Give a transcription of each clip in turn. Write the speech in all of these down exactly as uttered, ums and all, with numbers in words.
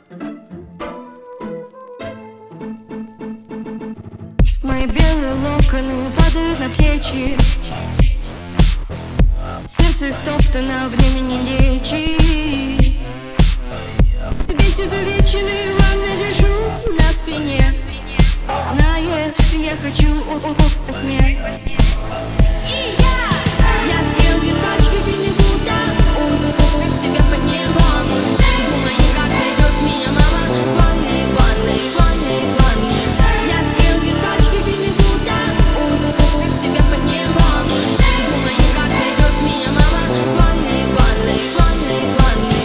Мои белые локоны падают на плечи, сердце стоптано, время не лечит. Весь изувеченный в ванной лежу на спине, знаешь, я хочу во сне. И я, я съел две пачки финибута, увлекаю себя по небам, думаю, как найдет меня мама в ванной, в ванной, в ванной, в ванной. Я съел две пачки финибута, увлекаю себя по небам, думаю, как найдет меня мама в ванной, в ванной, в ванной, в ванной.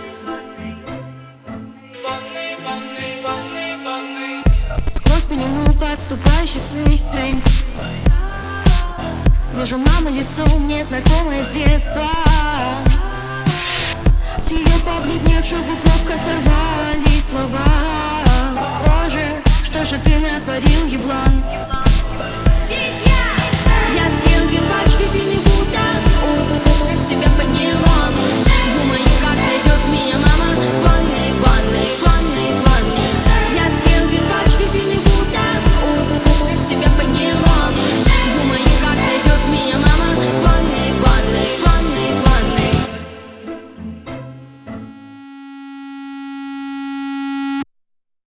Ванной, ванной, ванной, ванной. Сквозь пелену подступающий спринт, вижу маму лицо, мне знакомое с детства. С ее побледневших губ робко сорвались слова. Боже, что же ты натворил, еблан?